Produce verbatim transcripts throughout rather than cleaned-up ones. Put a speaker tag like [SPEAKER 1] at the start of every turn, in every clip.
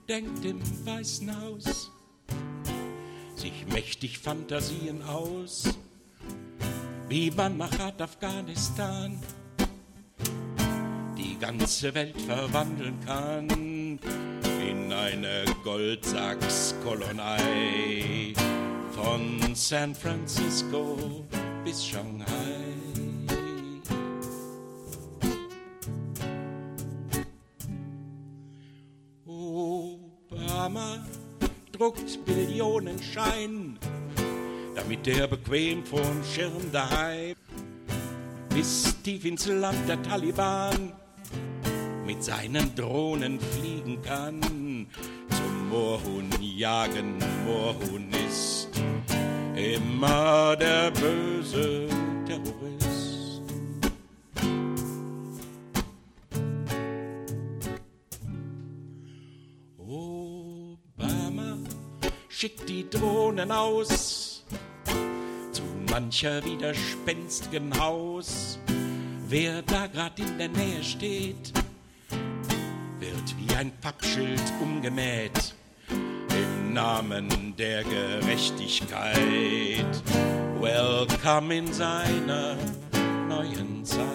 [SPEAKER 1] denkt im Weißen Haus sich mächtig Fantasien aus, wie man nach Afghanistan die ganze Welt verwandeln kann in eine Goldsachs-Kolonei von San Francisco bis Shanghai. Obama druckt Billionen Schein, damit er bequem vorm Schirm daheim bis tief ins Land der Taliban mit seinen Drohnen fliegen kann. Zum Moorhuhn jagen, Moorhuhn ist immer der böse Terrorist. Obama schickt die Drohnen aus zu mancher widerspenstigen Haus. Wer da grad in der Nähe steht, wird wie ein Pappschild umgemäht im Namen der Gerechtigkeit. Welcome in seiner neuen Zeit.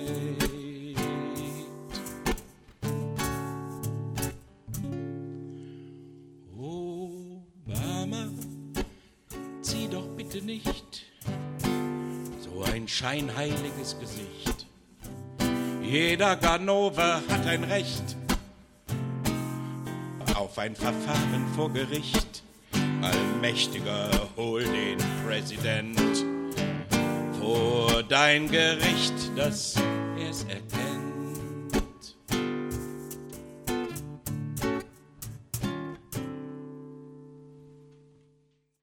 [SPEAKER 1] Obama, zieh doch bitte nicht so ein scheinheiliges Gesicht. Jeder Ganove hat ein Recht auf ein Verfahren vor Gericht. Allmächtiger, hol den Präsident vor dein Gericht, dass er's erkennt.